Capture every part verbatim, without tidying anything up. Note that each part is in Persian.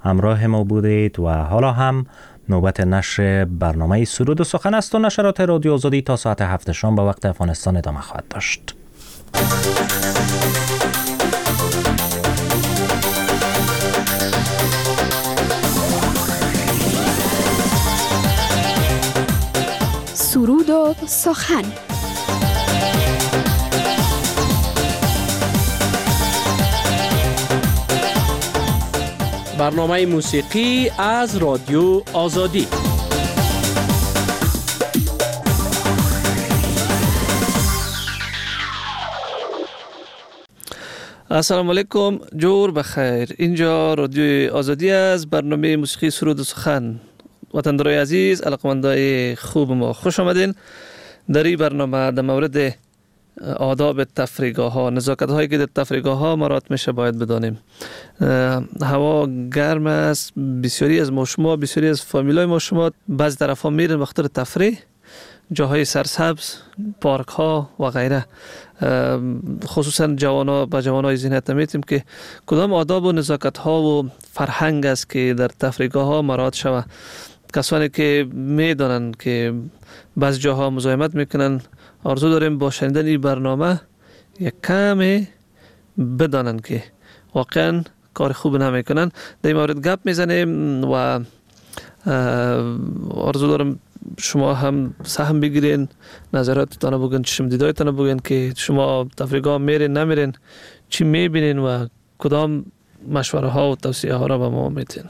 همراه ما بودید و حالا هم نوبت نشر برنامه سرود و سخن است و نشرات رادیو آزادی تا ساعت هفت شام با وقت افغانستان ادامه خواهد داشت. سرود و سخن. برنامه موسیقی از رادیو آزادی. السلام علیکم، جور بخیر. اینجا رادیو آزادی از برنامه موسیقی سرود و سخن. وطندارای عزیز، علاقمندای خوب ما، خوش آمدین. در این برنامه در مورد آداب تفریحگاه ها، نزاکت هایی که در تفریحگاه ها مرات میشه باید بدانیم. هوا گرم است، بسیاری از ما شما، بسیاری از فامیلای ما شما بعضی طرف ها میرن وقت تفریح، جاهای سرسبز، پارک ها و غیره. خصوصا جوانا با جوانای ذهنیت میتیم که کدام آداب و نزاکت ها و فرهنگ است که در تفریحگاه ها مراعات شود. کسانی که میدانن که بعض جاها مزاحمت میکنن، آرزو داریم با شنیدن این برنامه یک کمی بدانن که واقعا کار خوب نمیکنن. در این مورد گپ میزنیم و آرزو دارم شما هم سهم بگیرین، نظراتتان بگین، چشم دیدایتان بگین که شما تفریحگاه میرین نمیرین، چی میبینین و کدام مشوره ها و توصیه ها را به ما میتین.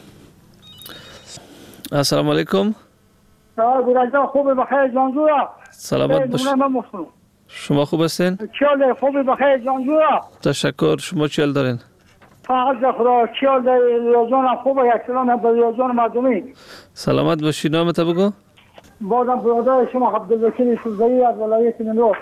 السلام علیکم. سلام، خوبه بخیر جانجورا. سلامت باشید. شما خوب هستین؟ چیال خوبه بخیر جانجورا. تشکر. شما چیال دارین؟ فقط خدا چیال در ریاضان خوبه. یک سلام به ریاضان مردمی. سلامت باشی. نامت بگو. بازم برادر شما عبدالوکیل سوزایی از ولایت نیمروز.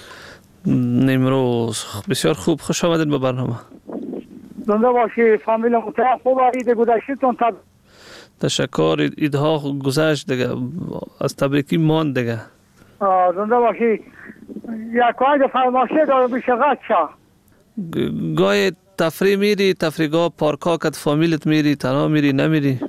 نیمروز بسیار خوب، خوش آمدید به برنامه. زنده باشی. فامیل متحد خوبه. عید گذشتتون تب تشکر. ایدها گذشت دیگه، از تبریکی مان دیگه. زنده باشی. یک کاری فرماشه داره بشه غد شا. گاهی تفریح میری، تفریحگاه پارکا کت فامیلت میری، تنها میری نمیری؟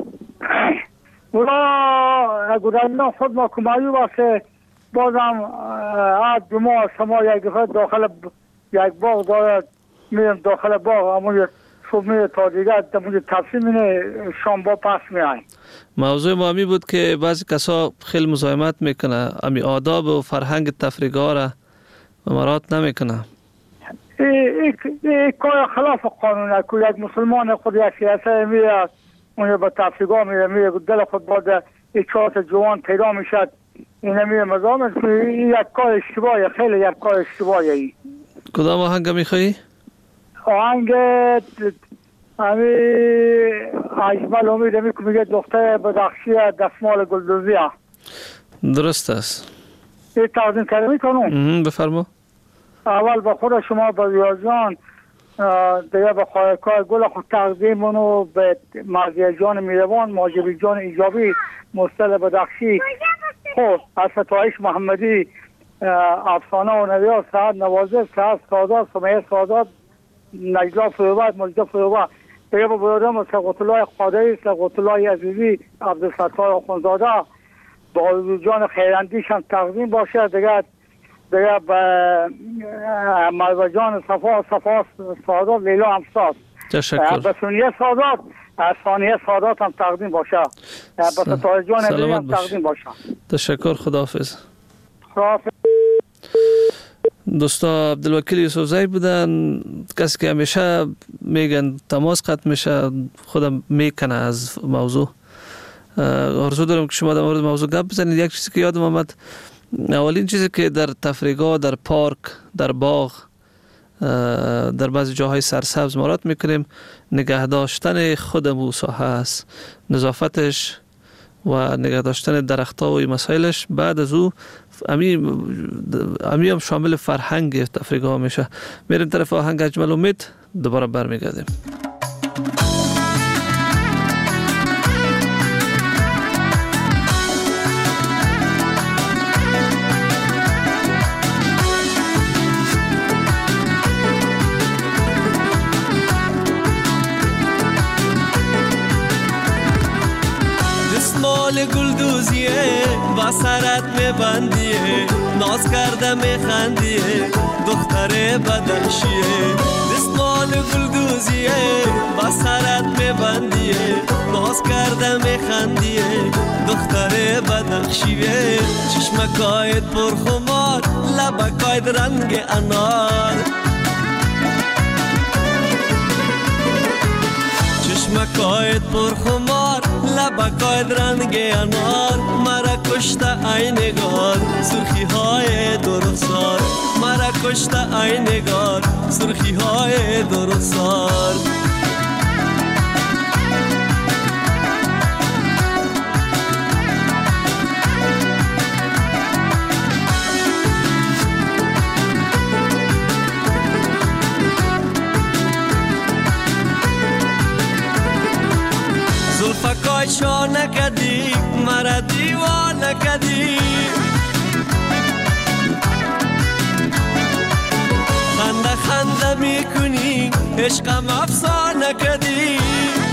اولا گذشتن خود ما کمایی باشه. بازم از دو ماه شما یک دفعه داخل یک باغ دارد میرم داخل باغ همون صبح میره تا دیگر همون تفسیر مینه شام با پس میایم. موضوع ما همی بود که بعضی کسا خیلی مزاحمت میکنه، امی آداب و فرهنگ تفریحگاه را مراعات نمیکنه. این کار خلاف قانونه که یک مسلمان خود یک سیاسه میره اون به تفریحگاه میره میره دل خود بعد اچات جوان پیدا میشد این میره مزاحمت کنه. یک کار اشتباهی، خیلی یک کار اشتباهی. کدام آهنگ میخوایی؟ آهنگ همی اجمل امید همی که میگه دختر بدخشی دستمال گلدوزیه. درست است. این تقدیم کرده میکنم. بفرما. اول با خود شما با ریاضان دیگه به خواهکار گل خود تقدیمونو به مرزی جان میروان، ماجبی جان ایجابی، مستل بدخشی، خب از فتایش محمدی، افسانه و نویار، سعد نوازه، سعد سادات، سمیه سادات، نجلا فروبت، مجدا فروبت، دیگه با برادرم سقوط الله قادری، سقوط الله عزیزی، عبدالستار آخونزاده، با جان خیراندیش هم تقدیم باشه. دیگه دیگه به مروه جان صفا صفا سادات، لیلا همساز. تشکر. به سونیه سادات، ثانیه سادات هم تقدیم باشه. به ستاره جان عزیزی هم تقدیم باشه. تشکر. خداحافظ. خداحافظ. دوستا عبدالوکیل یوسفزئی بودن، کسی که همیشه میگن تماس قطع میشه، خودم میکنه از موضوع. آرزو دارم که شما در مورد موضوع گپ بزنید. یک چیزی که یادم آمد، اولین چیزی که در تفریحگاه، در پارک، در باغ، در بعضی جاهای سرسبز مراعات میکنیم، نگه داشتن خودمون ساحه است، نظافتش و نگه داشتن درخت‌ها و مسائلش. بعد از او امی امی هم شامل فرهنگ تفریحگاه میشه. میریم طرف آهنگ اجمل امید، دوباره برمیگردیم. دستمال گلدوزیه با سرت میبندیه ناز کرده میخندیه دختر بدخشیه دستمال گلدوزیه با سرت میبندیه ناز کرده میخندیه دختر بدخشیه چشمکایت پرخمار لبکایت رنگ انار چشمکایت پرخمار لبکایت رنگ انار مرا کشته ای نگار سرخی های دو رخسار مرا کشته ای نگار سرخی های دو رخسار زلفکای شانه کدی مرا دیوانه کدی خنده خنده میکنی عشقم افسانه کدی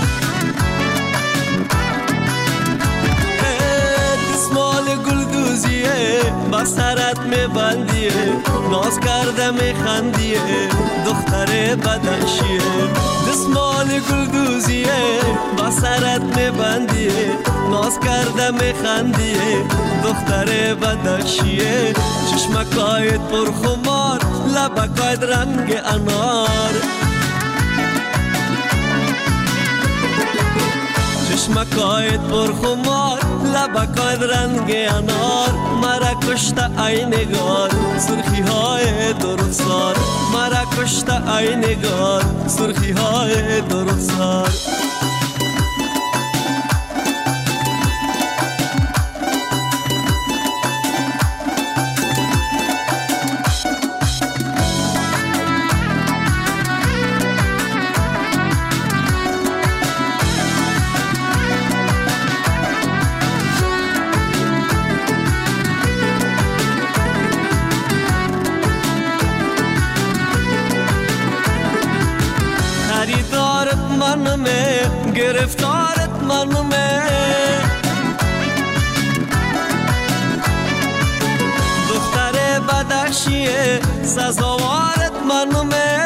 دستمال گلدوزیه با سرت میبندیه ناز کرده میخندیه دختر بدخشیه دستمال گلدوزیه با سرت میبندیه ناز کرده میخندیه دختر بدخشیه چشمکایت پرخمار لبکایت رنگ انار چشمکایت پرخمار لبکایت رنگ انار مرا کشته ای نگار سرخی های دو رخسار مرا کشته ای نگار سرخی های دو رخسار خریدارت منمه گرفتارت منمه دختر بدخشیه سزاوارت منمه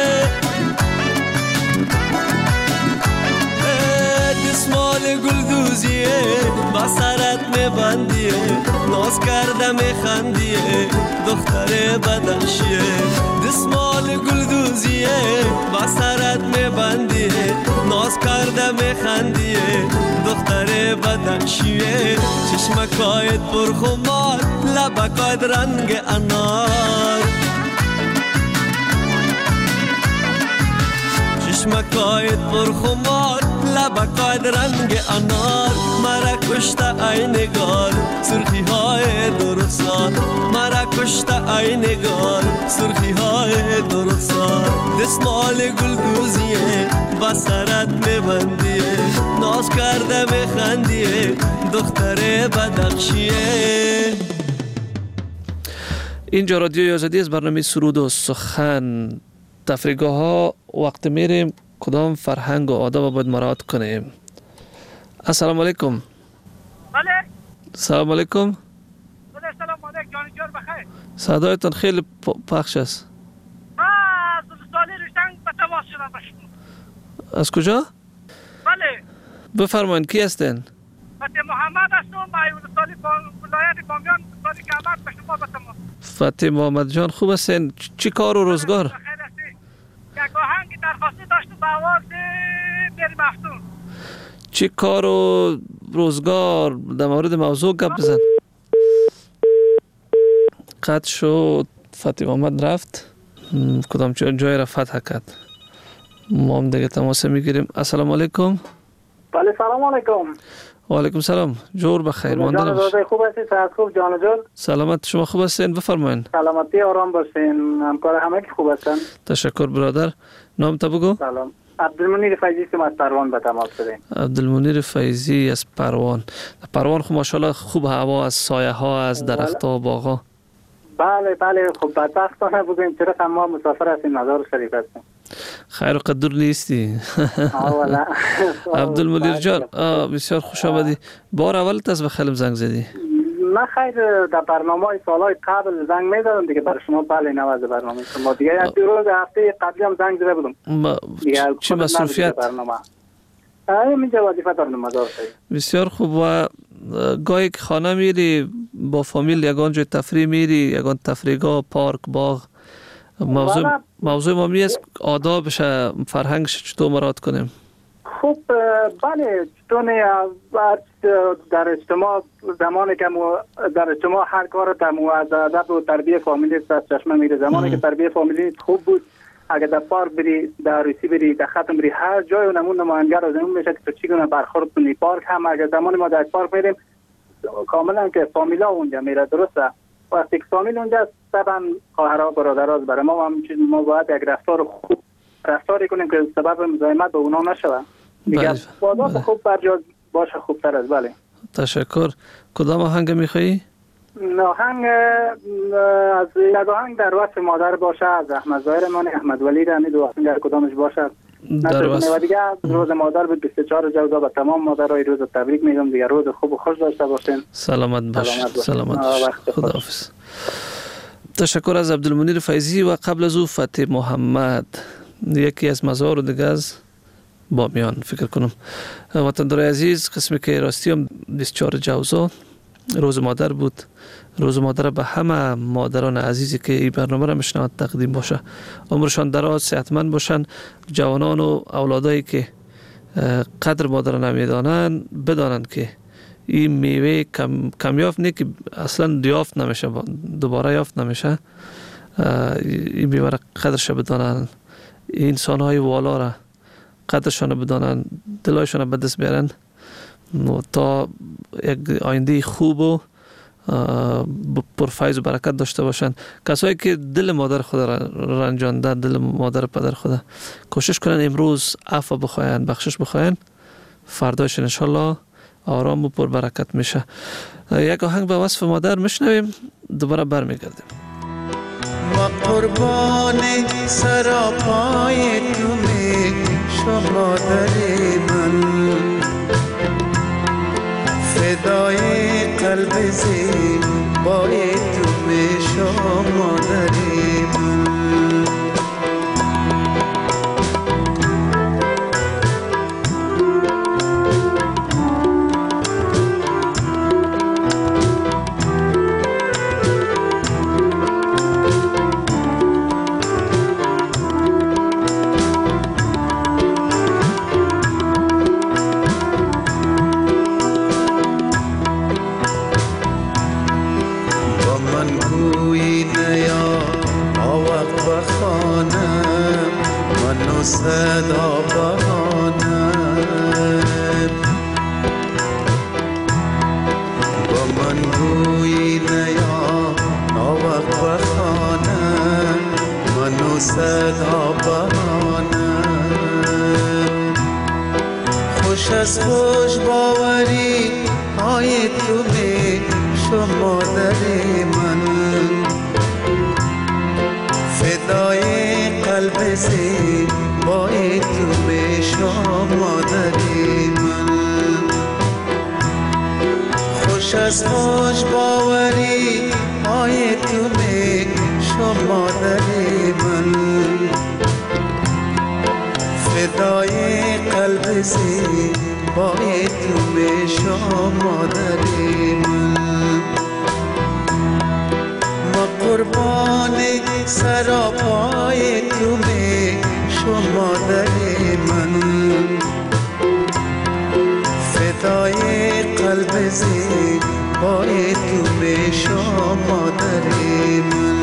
دستمال گلدوزیه با سرت میبندیه ناز کرده میخندیه دختر بدخشیه دستمال گلدوزیه با سرت میبندیه ناز کرده میخندیه دختر بدخشیه چشمکایت پرخمار لبکایت رنگ انار چشمکایت پرخمار لبکایت رنگ انار مرا کشته ای نگار سرخی های دو رخسار مرا کشته ای نگار سرخی های دو رخسار دستمال گلدوزیه با سرت میبندیه ناز کرده میخندیه دختر بدخشیه. اینجا رادیوی آزادی از برنامه سرود و سخن. تفریحگاه ها وقت میریم کدام فرهنگ و آداب باید مراعات کنیم. السلام علیکم. بله. سلام علیکم. بله سلام علیکم جان جور بخیر. صدایتان خیلی پخش است. از سالی رشتن به تماس شدم با شما. از کجا؟ بله. بفرمایید کی هستین؟ فتح محمد هستم با سالی ولایت بامیان سالی کعبت به شما به تماس. فتح محمد جان خوب هستین؟ چی کار و روزگار؟ یک آهنگ درخواستی داشت با آواز بریم افتون. چی کار و روزگار در مورد موضوع گپ بزن. قطع شد. فتح محمد رفت کدام جای را فتح کرد. ما هم دیگه تماس میگیریم. السلام علیکم. بله سلام علیکم. و علیکم سلام. جور بخیر ماندن باش. جان خوب هستی؟ صحت خوب جان جان. سلامت شما خوب هستین؟ بفرمایین. سلامتی آرام باشین. همکار همه کی خوب هستن؟ تشکر برادر. نام تا بگو. سلام. عبدالمنیر فیضی که از پروان به تماس شدیم. عبدالمنیر فیضی از پروان. پروان خو ماشاءالله خوب هوا از سایه ها از درخت ها و باغ ها. بله بله خب بدبختانه بگویم چرا ما مسافر هستیم مزار شریف هستیم. خیر و قدر نیستی. اولا عبدالمنیر جان بسیار خوش آمدی. بار اول تاز به خیلم زنگ زدی؟ من خیر در برنامه های سالهای قبل زنگ میدادم دیگه برای شما بله نواز برنامه شما دیگه یک دو روز هفته قبلی هم زنگ زده بودم. چه مسئولیت؟ اینجا وظیفه دارم مزار شد. بسیار خوب. و گاهی که خانه میری با فامیل یگان جای تفریح میری، یگان تفریحگاه، پارک، باغ؟ موضوع موضوع ما می است آدابش فرهنگش چطور مراعات کنیم؟ خوب بله چطور در اجتماع زمانی که در اجتماع هر کار تمو از ادب و تربیت فامیلی است چشمه میره. زمانی که تربیت فامیلی خوب بود اگه در پارک بری، در روسی بری، در ختم بری، هر جای نمون نماینگر از اون میشه که تو چی گونه برخورد کنی. پارک هم اگه زمانی ما در پارک میریم کاملا که فامیلا اونجا میره درسته. وقتی که فامیل اونجا طبعا خواهرها برادرها برای ما هم چیز ما باید یک رفتار خوب رفتاری کنیم که سبب مزاحمت به اونا نشود. دیگه بازار خوب برجا باشه خوبتر از. بله تشکر. کدام آهنگ میخوایی؟ آهنگ از یک آهنگ در وصف مادر باشه از احمد ظاهر من احمد ولی رمی دو آهنگ در کدامش باشه در وصف دیگه روز مادر بود بیست و چهار جوزا به تمام مادرای روز تبریک میگم دیگه روز خوب و خوش داشته باشین. سلامت باش. سلامت باش. خداحافظ. تشکر از عبدالمنیر فیضی و قبل از او فتح محمد، یکی از مزار و دیگه از بامیان فکر کنم. وطندارای عزیز، قسمی که راستی هم بیست و چهار جوزا روز مادر بود. روز مادر به همه مادران عزیزی که این برنامه را میشنوند تقدیم باشه. عمرشان دراز، صحتمند باشن. جوانان و اولادایی که قدر مادر نمیدانن بدانند که این میوه کم کمیافت نه که اصلا یافت نمیشه، دوباره یافت نمیشه. این میوه را قدرش بدانن، این انسان های والا را قدرشان بدانن، دلایشان به دست بیارن تا یک آینده خوب و پرفیض و برکت داشته باشن. کسایی که دل مادر خود را رنجانده، دل مادر پدر خود، کوشش کنن امروز عفو بخواین، بخشش بخواین، فرداش انشالله آرام و پر برکت میشه. یک آهنگ به وصف مادر میشنویم، دوباره برمیگردیم. و قربان سراپای تو می شما داری من، فدای قلب زیبای تو می شما داری من. صدا بهانم با من گویی نیا ناوقت بخانم منو صدا بهانم. خوش از خوش باوری های تو می شما داری من، فدای قلب زی بای تو به شما داری من. خوش از خوش باوری های تو به شما داری من، فدای قلب زی بای تو به شما داری من. ما قربان سراپای تو به شما داری من، فدای قلب زیبای تو به شما داری من.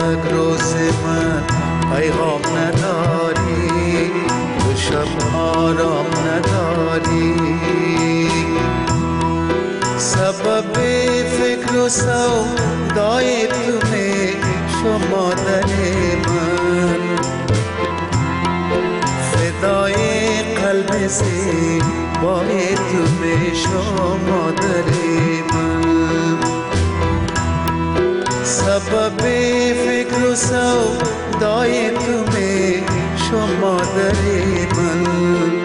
یک روز من پیغام نداری، تو شب آرام نداری، سبب فکر و سودای تو می شما در من، فدای قلب زیبای تو می شما در من، سبب فکر و سودای تو می شما در من،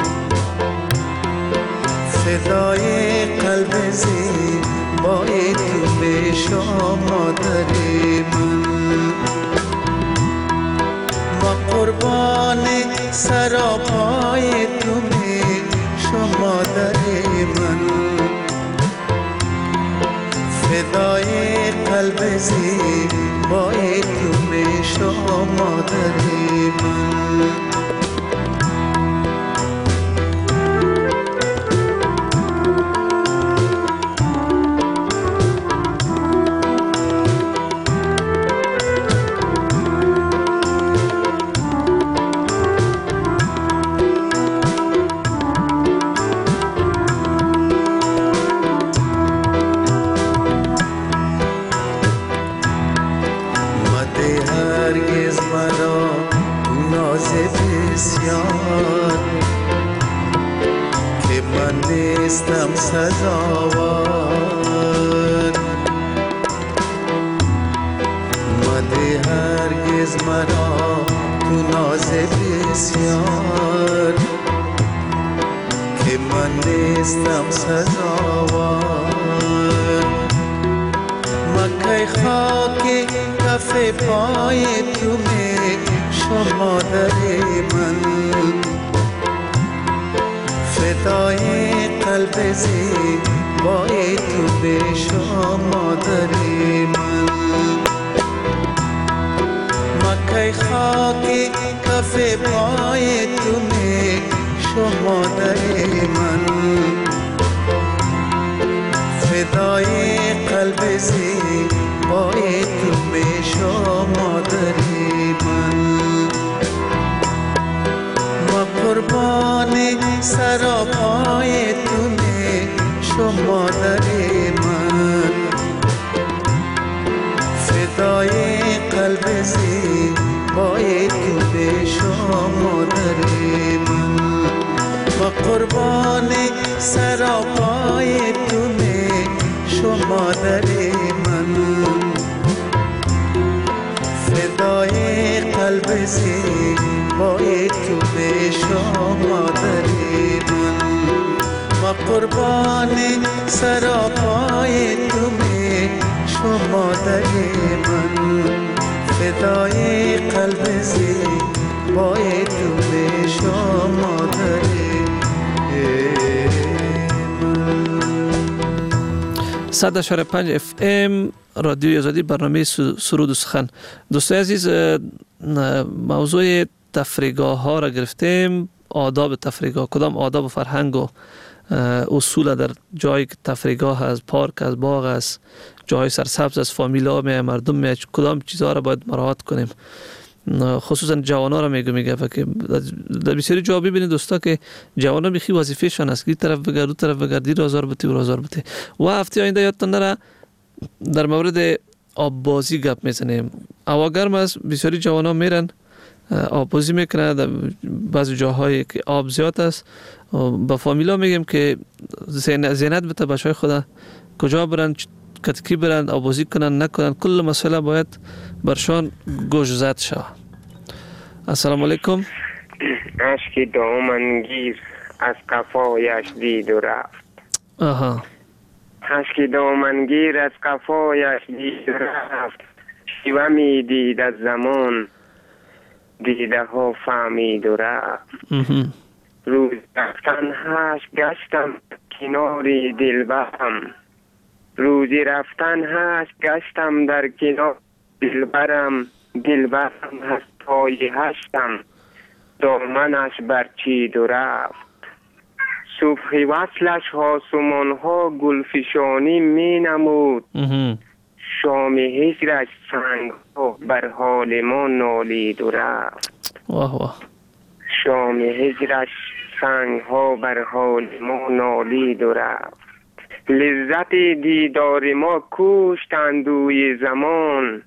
فدای قلب زیبای تو می شما در من، و قربان سراپای تو می شما در من، فدای قلب زیبای تو می شما در من. که من نیستم سزاوار، مده هرگز مرا تو ناز بسیار، که من نیستم سزاوار، مکه خاک کف پای تو می شما در من، فدای قلب زیبای تو به شما در من، مکه خاک کف پای تو می شما در من، فدای قلب زیبای تو به شما در من، قربان سراپای تو می شما در من، فدای قلب زیبای تو به شما در من، و قربان سراپای تو می شما در من، فدای قلب زیبای تو به شما در من، و قربان سراپای تو می شما در من، فدای قلب زیبای تو به شما در صد و شش و پنج اف ام رادیوی آزادی، برنامه سرود و سخن. دوستای عزیز، موضوع تفریحگاه ها را گرفتیم. آداب تفریحگاه، کدام آداب و فرهنگ و اصول در جایی که تفریحگاه است، پارک است، باغ است، جای سرسبز است، فامیلا می مردم می، کدام چیزها را باید مراعات کنیم. خصوصا جوانا را میگم میگه که در بسیاری جا ببینید دوستا که جوانا میخی وظیفه شان است، این طرف بگرد، اون طرف بگرد، دیر آزار بته و آزار بته. و هفته آینده یادتان نره در مورد آب بازی گپ میزنیم. هوا گرم است، بسیاری جوانا میرن آب بازی میکنن در بعضی جاهایی که آب زیاد است. با فامیلا میگم که زینت بده بچهای خدا کجا برن، کتکی برن، آب بازی کنن نکنن، کل مسئله باید برشان گوش زد شود. السلام علیکم. اشکی دامنگیر از قفایش دید و رفت. آها. اشکی دامنگیر از قفایش دید و رفت، شیوه می دید از زمان، دیده ها فهمید و رفت. روز رفتن هش گشتم کناری دلبرم، روزی رفتن هش گشتم در کنار دلبرم، دلبرم هست پای هشتم، دامنش برچید و رفت. صبح وصلش آسمان ها گلفشانی می نمود، شام هجرش سنگ ها بر حال ما نالید و رفت. واه واه. شام هجرش سنگ ها بر حال ما نالید و رفت. لذت دیدار ما کوشت اندوی زمان،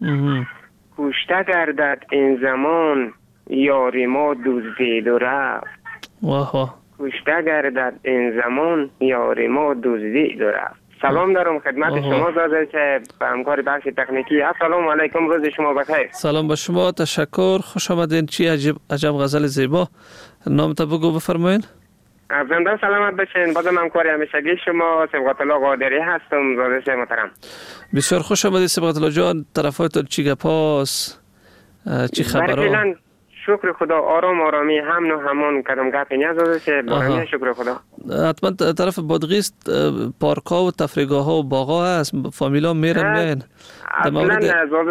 کوشته گردد این زمان یار ما دزدید و رفت. واه واه. کوشته گردد این زمان یار ما دزدید و رفت. سلام دارم خدمت شما زاده که به همکار بخش تکنیکی. السلام علیکم، روز شما بخیر. سلام به شما، تشکر، خوش آمدین. چی عجب عجب غزل زیبا. نام تا بگو بفرمایین. زنده سلامت باشین. بازم همکار همیشگی شما سبقت الله قادری هستم. زاده محترم، بسیار خوش آمدید سبقت الله جان. طرفایتون چی گپاس، چی خبرها؟ شکر خدا، آرام آرامی هم و همان کدام گپی نیازه شه. بارمی شکر خدا. حتما طرف بادغیس پارک‌ها و تفریحگاه‌ها و باغ‌ها هست، فامیلا میرن میان. اصلا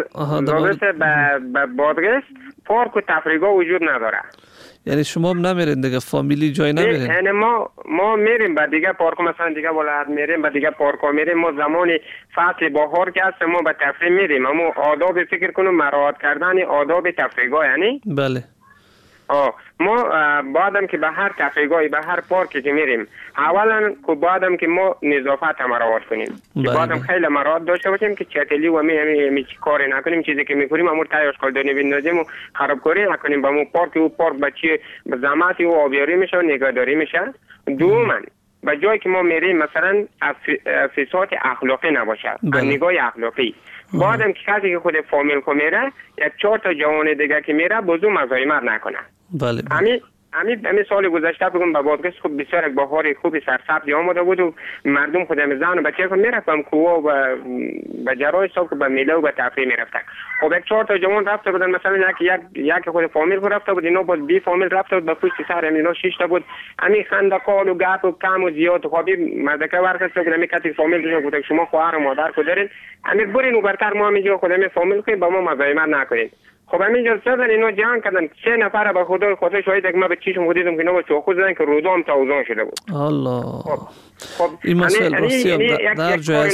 زاده به بادغیس پارک و تفریحگاه وجود نداره. یعنی شما هم نمیرین دیگه، فامیلی جای نمیرین؟ یعنی ما ما میریم به دیگه پارک، مثلا دیگه ولایت میریم به دیگه پارک‌ها میریم. ما زمانی فصل بهار که هست ما به تفریح میریم. اما آداب فکر کنم مراعات کردن آداب تفریحگاه. یعنی بله. آه ما بعدم که به هر تفریحگاهی به هر پارکی که میریم، اولا که بعدم که ما نظافت هم مراعات کنیم. که بعدم خیلی مراعات داشته باشیم که چتلی و می می, می کاری نکنیم. چیزی که میکنیم امور تایش کردنی بندازیم و خرابکاری نکنیم. با مو پارک و پارک بچه به زحمت و آبیاری میشه و نگهداری میشه. دوما به جایی که ما میریم مثلا فساد اخلاقی نباشه، نگاه اخلاقی. بعدم که کسی که خود فامیل کو میره، یک چهار تا جوان دیگه که میره بزو مزاحمت نکنه. بله. همین همین همین سال گذشته بگم به بادغیس خوب بسیار یک بهار خوب سرسبزی آمده بود و مردم خودم زن و بچه که میرفتم کوه و به جرای صبح به میله و به تفریح میرفتن. خب یک چهار تا جوان رفته بودن، مثلا یک یک یک خود فامیل رفته بود، اینا بود بی فامیل رفته بود به پشت سر اینا شش تا بود. همین خندقال و گپ و کم و زیاد خوابی مزدکه ورخت که همین کتی فامیل دیگه بود شما خواهر و مادر کو دارین، همین برین و برتر ما همینجا خودم فامیل که با ما مزاحمت نکنید. خب همینجا سازن اینا جهان کردن سه نفر به خدا خدا شاید که ما به چیشم دیدم که اینا چوخو زدن که روزام تاوزان شده بود. الله. خب این مسئله راستی در جای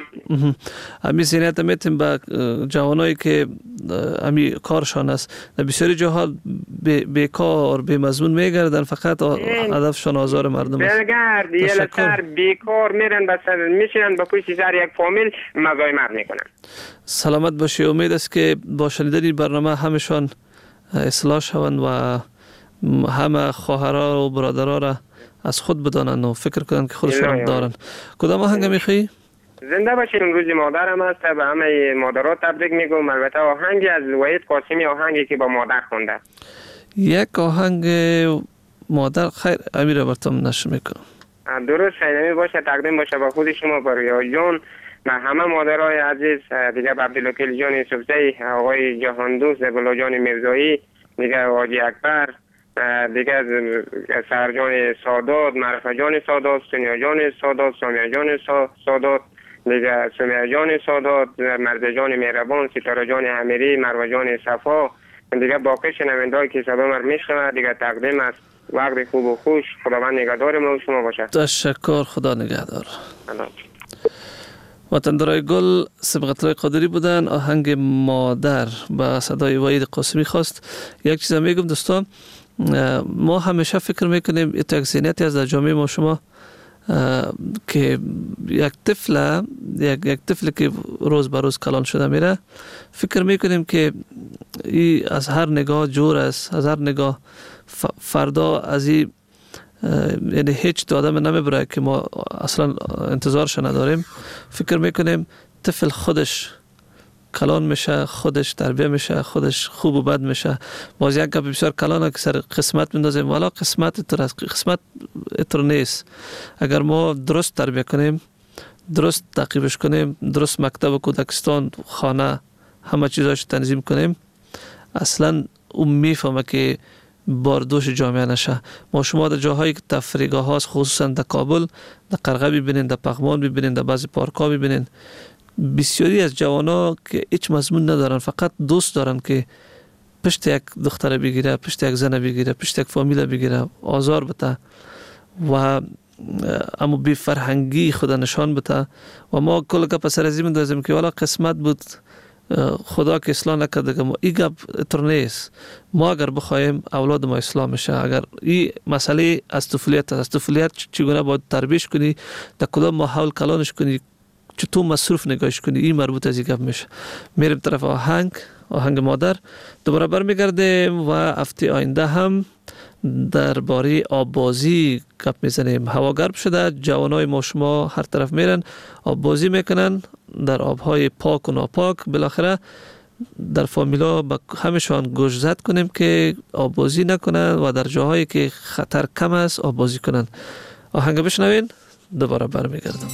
همین سینیت میتیم با جوانایی که همین کارشان است در بسیاری جاها بیکار بی مضمون میگردن، فقط هدفشان آزار مردم است. بلگرد یه لسر بیکار میرن بس میشینن با پشت سر یک فامیل مزاحمت میکنن. سلامت باشی. امید است که با شنیدن برنامه همشان اصلاح شوند و همه خواهرها و برادرها را از خود بدانند و فکر کنند که خودشان دارن. کدام آهنگ میخوایی؟ زنده باشین. روز مادرم است، به همه مادرها تبریک میگم. البته آهنگی از وحید قاسمی، آهنگی که با مادر خونده. یک آهنگ مادر خیر امیر برتم نشو میکنم. درست اینمی باشه، تقدیم باشه به خود شما، با ریاض جان، به همه مادرای عزیز، دیگه به عبدالوکیل جان یوسفزئی، آقای جهان دوست، زبلا جان میرزایی، دیگه حاجی اکبر، دیگه سرجان سادات، معرفه جان سادات، سونیا جان سادات، سامیه جان سادات، دیگه سمیه جان سادات، مرد جان مهربان، ستاره جان امیری، مروه جان صفا، دیگه باقی شنونده‌ای که صدا مر میشنوه، دیگه تقدیم است. وقت خوب و خوش. خداوند نگهدار ما و شما باشه. تشکر. خدا نگهدار. وطندرای گل سبقت الله قادری بودن. آهنگ مادر با صدای وحید قاسمی خواست. یک چیز میگم دوستان، ما همیشه فکر میکنیم یک ذهنیتی از در جامعه ما شما که یک طفل یک یک طفل که روز به روز کلان شده میره، فکر میکنیم که ای از هر نگاه جور است، از هر نگاه فردا از این یعنی هیچ آدم نمیبره که ما اصلا انتظارش نداریم. فکر میکنیم طفل خودش کلان میشه، خودش تربیه میشه، خودش خوب و بد میشه. باز یک گپ بسیار کلانه که سر قسمت میندازیم، والا قسمت اتر است، قسمت اتر نیست. اگر ما درست تربیه کنیم، درست تعقیبش کنیم، درست مکتب کودکستان، خانه، همه چیزاش تنظیم کنیم، اصلا اون میفهمه که باردوش جامعه نشه. ما شما در جاهایی که تفریحگاه هاست، خصوصا در کابل، در قرغه ببینین، در پغمان ببینین، در بعضی پارک ها ببینین، بسیاری از جوانا که هیچ مضمون ندارن، فقط دوست دارن که پشت یک دختر بگیره، پشت یک زن بگیره، پشت یک فامیل بگیره، آزار بده و اما بی فرهنگی خود نشان بده و ما کل گپ سر از این می‌دازیم که والا قسمت بود خدا که اصلاح نکرده که ما این گپ اتر نیست. ما اگر بخوایم اولاد ما اصلاح میشه، اگر این مسئله از طفولیت از طفولیت چگونه باید تربیش کنی، در کدام ماحول کلانش کنی، چطور مصروف نگاهش کنی، این مربوط از این گپ میشه. میریم طرف آهنگ آهنگ مادر، دوباره برمیگردیم و هفته آینده هم درباره آببازی گپ میزنیم. هوا گرم شده، جوانای ما شما هر طرف میرن آببازی میکنن در آبهای پاک و ناپاک. بالاخره در فامیلا با همشان گوش زد کنیم که آببازی نکنن و در جاهایی که خطر کم است آببازی کنن. آهنگ بشنوین، دوباره برمیگردم.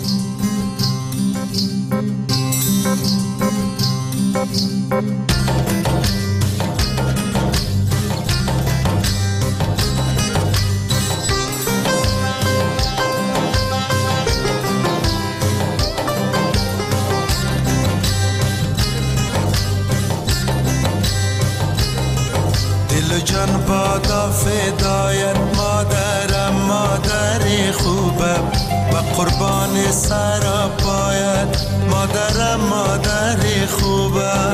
جان بادا فدایت مادرم، مادر خوبم و قربان سر پایت مادرم، مادر خوبم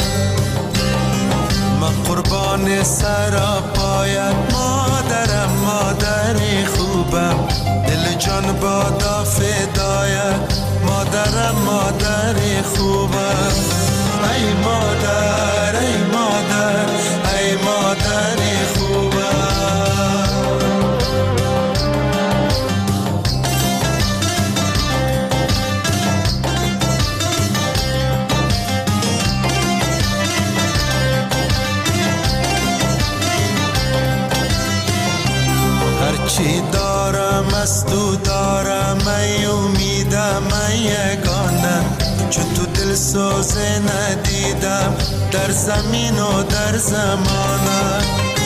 و قربان سر پایت مادرم، مادر خوبم. دل جان بادا فدایت مادرم، مادر خوبم. ای مادر ای مادر ای مادر خوبم. هرچی دارم از تو دارم، ای امیدم ای یگانه، چون تو دل سوزه ندیدم در زمین و در زمانه.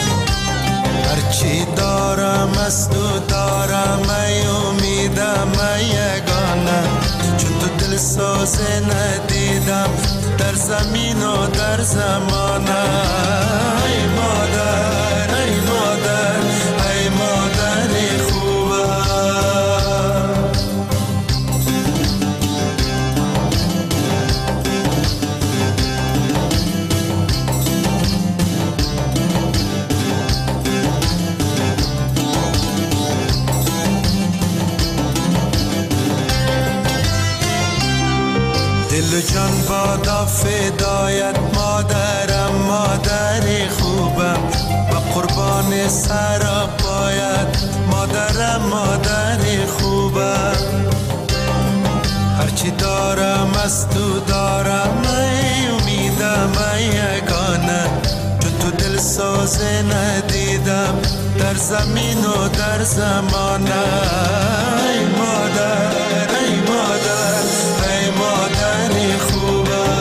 هرچی دارم از تو دارم، ای امیدم ای یگانه، چون تو دل سوزه ندیدم در زمین و در زمانه. ای مادر ای مادر ای مادر خوبم. دل جان بادا فدایت مادرم، مادر خوبم و قربان سر پایت مادرم، مادر خوبم. هرچی دارم از تو دارم، ای امیدم ای یگانه، چون تو دل سوزه ندیدم در زمین و در زمانه. ای مادر ای مادر ای مادر خوبم.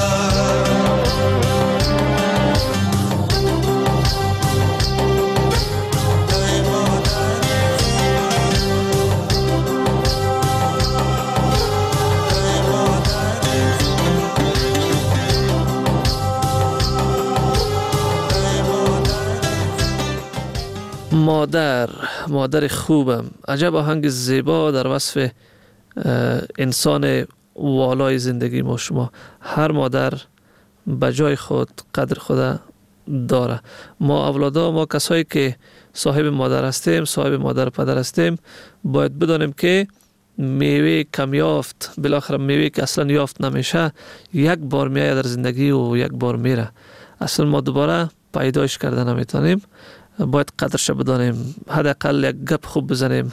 مادر مادر خوبم، عجب آهنگ زیبا در وصف انسان والای زندگی ما شما. هر مادر بجای خود قدر خود داره. ما اولادا، ما کسایی که صاحب مادر هستیم، صاحب مادر پدر هستیم، باید بدانیم که میوه کم یافت، بالاخره میوه که اصلا یافت نمیشه، یک بار میاد در زندگی و یک بار میره. اصلا ما دوباره پیدایش کرده نمیتونیم. باید قدرش بدانیم، حداقل یک گپ خوب بزنیم،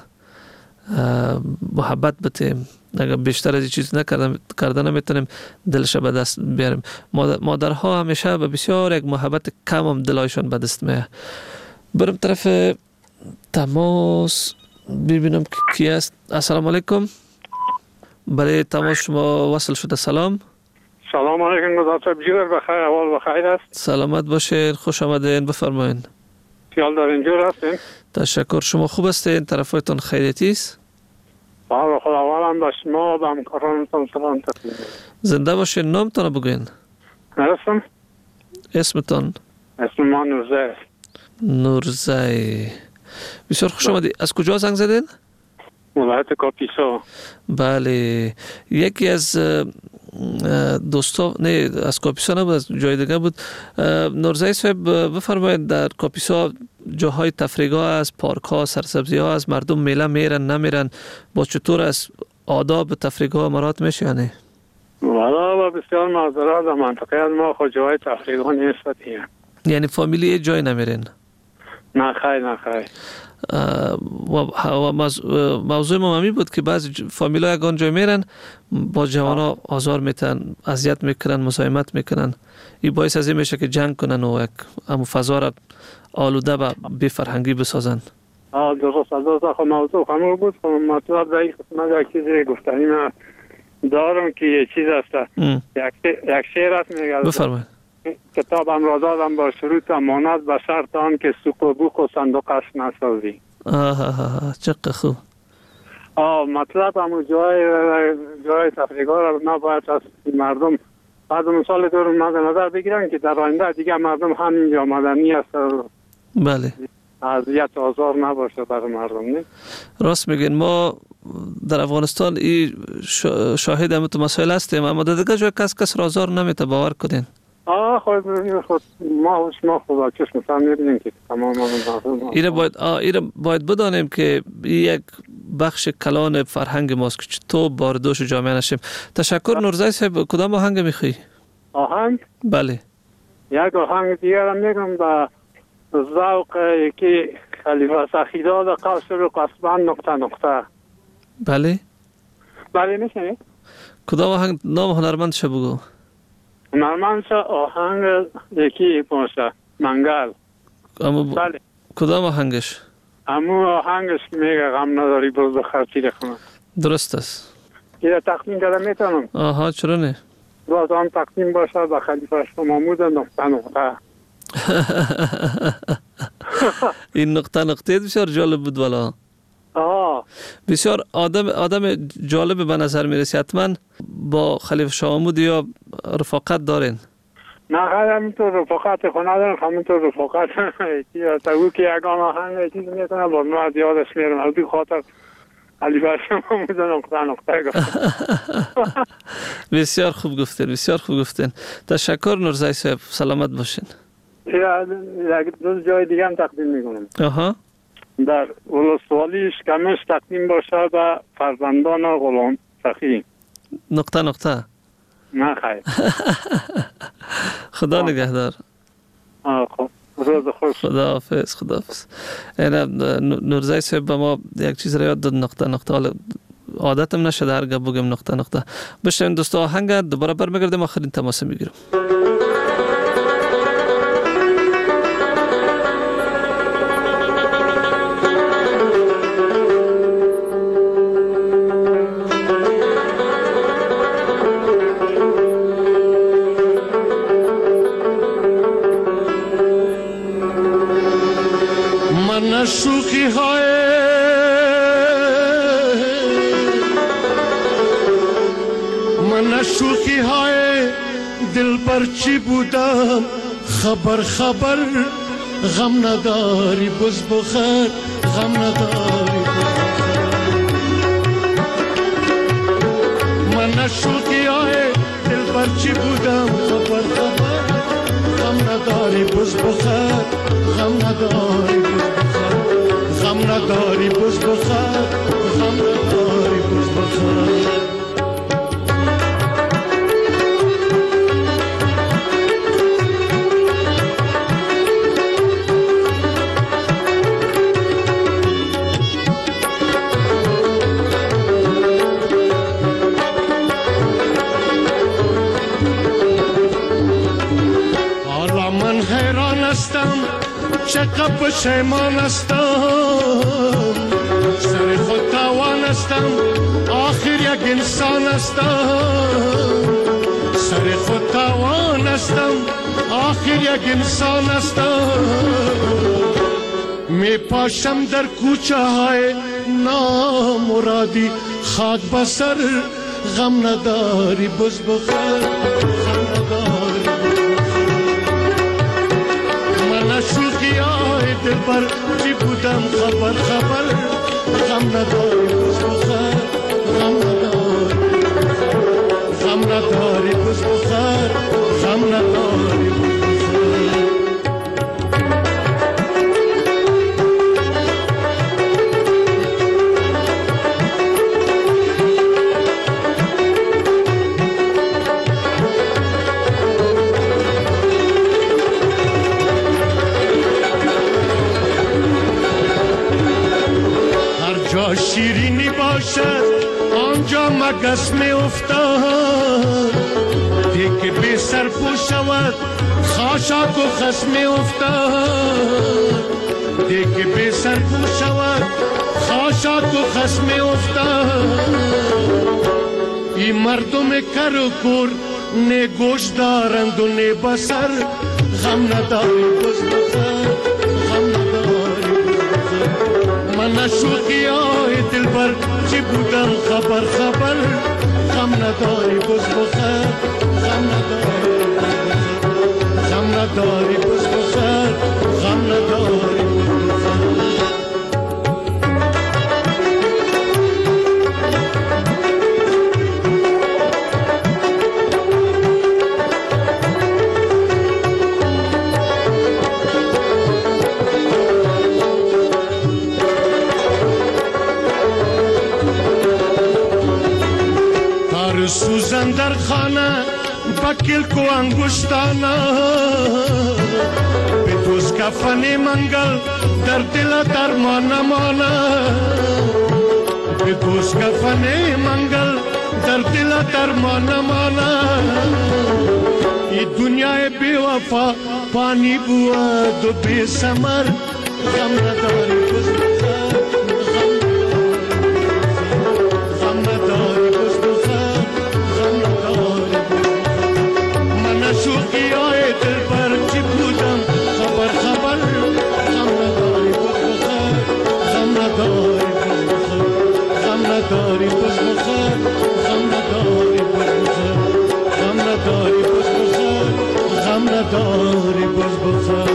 محبت بتیم. اگر بیشتر از این چیز نکردن کرده نمیتونیم دلش به دست بیاریم. مادرها همیشه به بسیار یک محبت کم هم دلایشان به دست میه. برم طرف تماس ببینم کی است. السلام علیکم. برای تماس شما وصل شده. سلام. سلام علیکم گذار بجور بخیر، اول بخیر است. سلامت باشین، خوش آمدین، بفرمایین. خیال دارین جور هستین؟ تشکر. شما خوب هستین؟ طرفایتون خیریتی است؟ بله خداوند به شما و همکارانتان سلام تقدیم. زنده باشین. نامتون بگوین. اسم؟ اسمتون؟ اسم ما نورزه. نورزه. بسیار خوش آمدید. از کجا زنگ زدین؟ ولایت کاپیسا. بله، یکی از دوستا، نه از کاپیسا نبود، از جای دیگه بود. نورزایی صاحب بفرمایید، در کاپیسا جاهای تفریحگاه است، پارک ها، سرسبزی ها است، مردم میله میرن نمیرن، با چطور از آداب تفریحگاه مراد میشه یا نه؟ والا با بسیار معذرت، در منطقه از ما خود جای تفریحگاه نیست دیگه. یعنی فامیلی جای نمیرین؟ نه خیر نه خیر. و موضوع ما همی بود که بعضی فامیلا یگان جای میرن، با جوانا آزار میتن، اذیت میکنن، مزاحمت میکنن. این باعث از این میشه که جنگ کنن و یک همو فضا را آلوده و بی فرهنگی بسازن. آه درست درست. خب موضوع همون بود. خب مطلب در این قسمت یک چیزی گفتنی من دارم که یه چیز است. یک شعر است میگه. بفرمایید. کتابم را دادم با شروط امانت به شرط آن که سوق و بوق و صندوقش نسازی. آه چقدر خوب. آه مطلب همون جای جای تفریحگاه را نباید از مردم بعد مثال دور مد نظر بگیرن که در آینده دیگه مردم همینجا مدنی است. بله. اذیت آزار نباشه برای مردم. نه راست میگین. ما در افغانستان این شاهد هم تو مسائل هستیم، اما در دیگه جای کس کس را آزار نمیته، باور کنین. آه خود خود ما شما خدا چشم سر می‌بینیم که تمام مردم ایره باید آه ایره باید بدانیم که یک بخش کلان فرهنگ ماست که تو باردوش جامعه نشیم. تشکر. نورزایی صاحب کدام آهنگ میخوای؟ آهنگ؟ بله. یک آهنگ دیگر هم میگم با ذوق یکی خلیفه سخیداد قصر و قصبان نقطه نقطه. بله. بله میشنید؟ کدام آهنگ؟ نام هنرمندش بگو. هنرمندش آهنگ یکی باشه منگل. اما ب... بله. کدام آهنگش؟ امو آهنگش میگه غم نداری بروز بخرچی رخونه. درست است. یه تقدیم کردم میتونم. آها چرا نه؟ باز هم تقدیم باشه به خلیفه محمود نقطه نقطه. این نقطه نقطه بسیار جالب بود والا. آه. بسیار آدم آدم جالب به نظر میرسی. حتما با خلیفه شاه محمود یا رفاقت دارین؟ نه خیلی همینطور رفاقت خونه دارم، همینطور رفاقت تاگو که یکان آهنگ چیزی میتونم با نوع یادش میرم از بی خاطر خلیفه شاه محمود نقطه نقطه گفت. بسیار خوب گفتین، بسیار خوب گفتین. تشکر نورزایی صاحب، سلامت باشین. یک دو جای دیگه هم تقدیم میکنم. آها. در ولسوالی اشکمش تقدیم باشه به فرزندان غلام سخی. نقطه نقطه. نه خیر. خدا نگهدار. آه خب روز خوش. خدا حافظ. خدا حافظ. نورزایی صاحب به ما یک چیز را یاد داد، نقطه نقطه. حالا عادتم نشده هر گپ بگم نقطه نقطه. بشین دوستا آهنگ دوباره برمیگردیم، آخرین تماس میگیرم. شوخی های من شوخی های دل برچی بودم، خبر خبر غم نداری بز بخیر، غم نداری من شوخی های دل برچی بودم، خبر خبر غم نداری بز بخیر، غم نداری غم نداری بز بخیر، غم نداری بز بخیر. حالا من حیران هستم چقدر پشیمان هستم، سر خود تاوان هستم آخر یک انسان هستم، سر خود تاوان هستم آخر یک انسان هستم. می پاشم در کوچه های نامرادی، خاک بسر غم نداری بز بخیر، غم نداری من شوخی های دل بر چی بودم، خبر خبر غم نداری بز بخیر. باشد آنجا مگس می افتاد دی که بی سر پو شود خاشاک و خس می افتاد دی که بی سر پو شود خاشاک و خس می افتاد این مردم کر و کور نه گوش دارند و نه بسر غم نداری بز بخر غم نداری من نشوقی های دلبر چی بودم خبر خبر غم نداری بز بخر غم نداری غم نداری بز بخر غم نداری سوزن در خانه بکل کو انگشتانه به دوز کفن منگل در دل درمان نمانه به دوز کفن منگل در دل درمان نمانه این دنیای بی وفا پانی بود و بی سمر غم نداری بز بخر غم نداری بز بخر شوقی های دل پر چی بودم خبر خبر غم نداری بز بخر غم نداری بز بخر غم نداری بز بخر غم نداری بز بخر غم نداری بز بخر غم نداری بز بخر.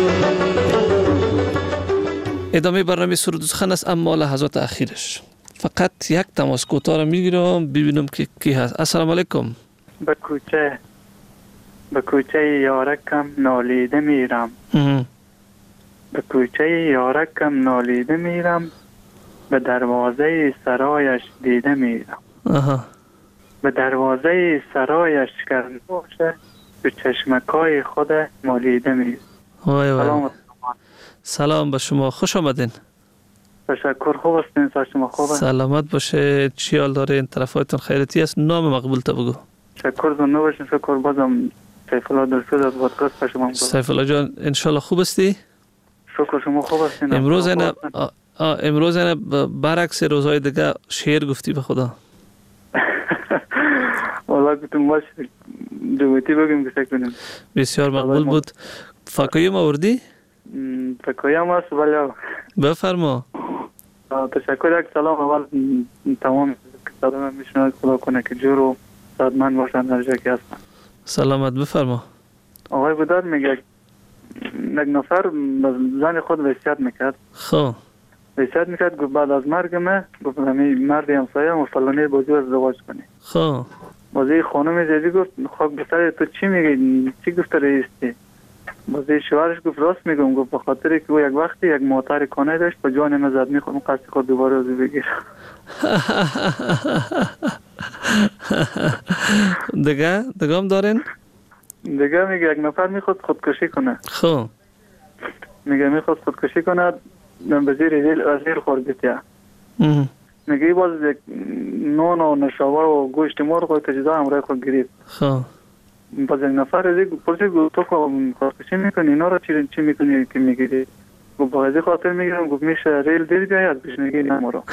ادامه برنامه سرود و سخن است اما لحظات اخیرش. فقط یک تماس کوتاه را میگیرم ببینم که کی هست. السلام علیکم. به کوچه به کوچه یارکم نالیده میرم به کوچه یارکم نالیده میرم به دروازه سرایش دیده میرم به دروازه سرایش کرده باشه به چشمکای خود مالیده میرم. سلام سلام به شما، خوش آمدین. تشکر، خوب هستین؟ سا شما خوبه؟ سلامت باشه. چی حال داره؟ طرفایتون خیرتی است؟ نام مقبول تا بگو. تشکر زنده باشین. شکر. بازم سیف الله دلسوز از پادکست به شما. سیف الله جان انشالله خوب هستی؟ شکر، شما خوب هستین؟ امروز اینا امروز اینا برعکس روزهای دیگه شعر گفتی به خدا. والله گفتم باش دویتی بگیم که کنیم. بسیار مقبول بود. فاکایم آوردی؟ فاکایم هست ولی بفرما. تشکر. یک سلام اول تمام کسادم هم میشنوید. خدا کنه که جور و سادمند باشن هر جا که هستن. سلامت. بفرما. آقای بوداد میگه یک نفر زن خود وصیت میکرد. خب وصیت میکرد گفت بعد از مرگم گفت همین مرد همسایه و فلانی بازی ازدواج کنی. خب بازی خانم زیدی گفت خاک بسر تو چی میگی؟ چی گفت رئیستی؟ بازی شوهرش گفت راست میگم. گفت به خاطر که او یک وقتی یک موتر کانه داشت با جان من زد میخوام قصد خود دوباره از بگیر. دیگه دیگه هم دارین؟ دیگه میگه یک نفر میخواد خودکشی کنه. خب میگه میخواد خودکشی کنه وزیر وزیر خارجیه. میگه باز یک نون و نشابه و گوشت مرغ و تجهیزات همراه خود گرفت. خب باز یک نفر از یک پرسید گفت تو خودکشی میکنی اینا را چی چی میکنی که میگیری؟ گفت با ازی خاطر میگیرم. گفت میشه ریل دیر بیایی از پیش نگی نمارو.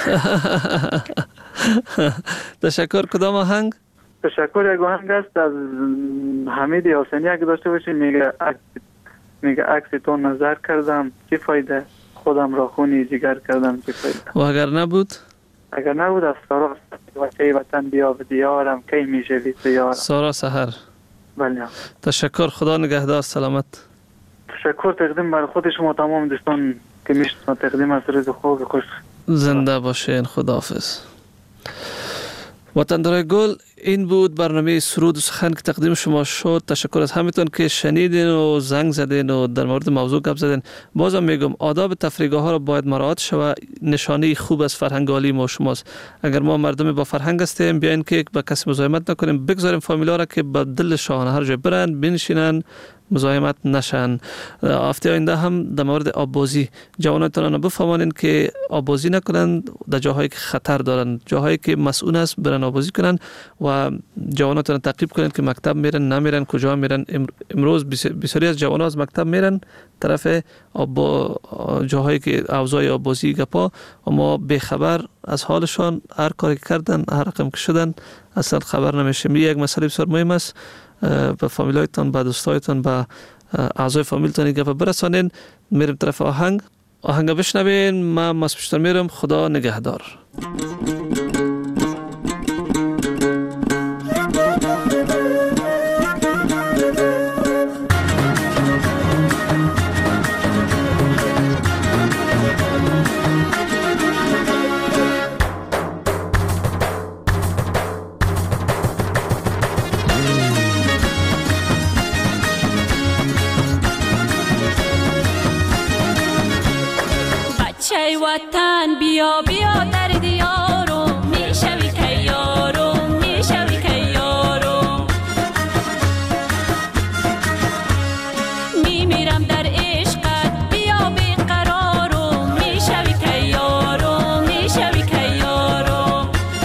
تشکر. کدام آهنگ؟ تشکر. یک آهنگ است از حمید یاسینی اگه داشته باشید. میگه میگه عکس تو نظر کردم چی فایده، خودم را خونی جگر کردم چی فایده. و اگر نبود؟ اگر نبود از سارا وچه وطن بیا و دیارم کی میشوی سیارم. سارا سحر. بله. تشکر. خدا نگهدار. سلامت. تشکر. تقدیم بر خود شما تمام دوستان که میشتم. تقدیم از روز خوب خوش. زنده باشین. خداحافظ. وطندارای گل، این بود برنامه سرود و سخن که تقدیم شما شد. تشکر از همتون که شنیدین و زنگ زدین و در مورد موضوع گپ زدین. بازم میگم آداب تفریحگاه ها را باید مراعات شود. نشانه خوب از فرهنگ عالی ما شماست. اگر ما مردم با فرهنگ هستیم بیاین که با کسی مزاحمت نکنیم. بگذاریم فامیلا را که با دل شاهانه هر جای برن بنشینن مزاحمت نشن. هفته آینده هم در مورد آببازی جواناتون بفهمانین که آببازی نکنن در جاهایی که خطر دارن، جاهایی که مسئول است برن آببازی کنن و جواناتون تعقیب کنن که مکتب میرن نمیرن، کجا میرن. امروز بسیاری از جوانان از مکتب میرن طرف آب جاهایی که اوضاع آببازی گپا، اما بخبر از حالشان، هر کاری که کردن، هر رقم که شدن اصلا خبر نمیشه. یک مسئله بسیار مهم است، به فامیلایتان، به دوستایتان، به اعضای فامیلتان گپ برسانین. میریم طرف آهنگ آهنگ بشنوین. من مسپشتر میرم. خدا نگهدار. وطن بیا بیا در دیارو، میشوی که یارو، میشوی که یارو. میمیرم در عشقت بیا بیقرارو، میشوی که یارو، میشوی که یارو.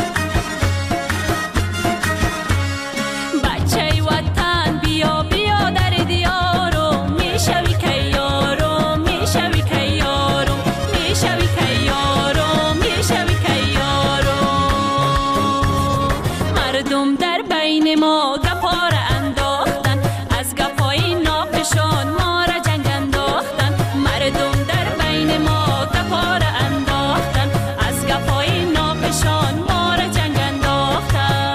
بچه وطن بیا بیا در دیارو، میشوی که یارو، میشوی که یارو. میشوی که یارو، میشوی که یارو. مردم در بین ما گپا را انداختن، از گپای ناپشان ما را جنگ انداختن. مردم در بین ما گپا را انداختن، از گپای ناپشان ما را جنگ انداختن.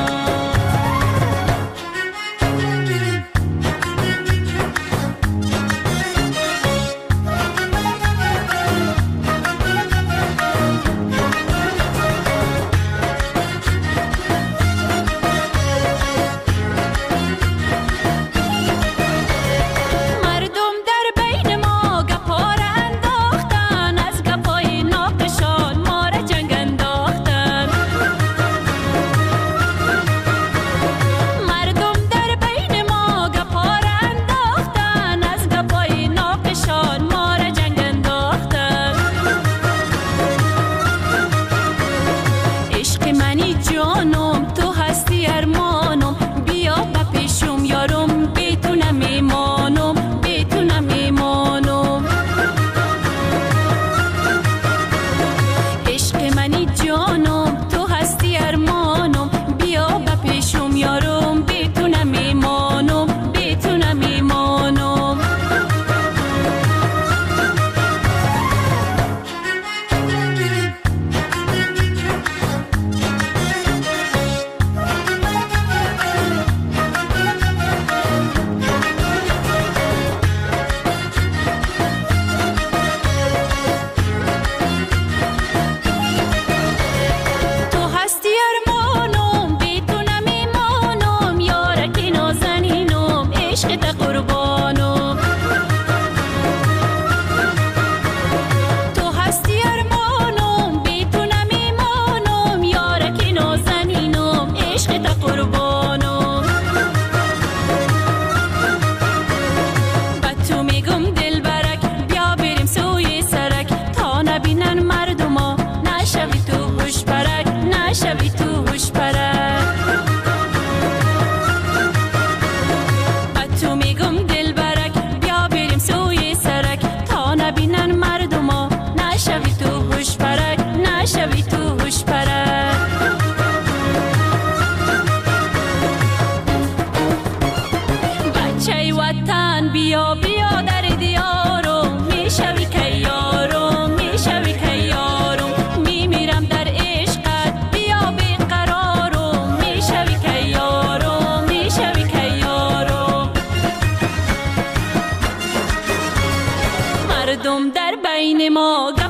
بیا بیا در دیارو، میشوی که یارو، میشوی که یارو. میمیرم در عشقت بیا بیقرارو، میشوی که یارو، میشوی که یارو. مردم در بین ما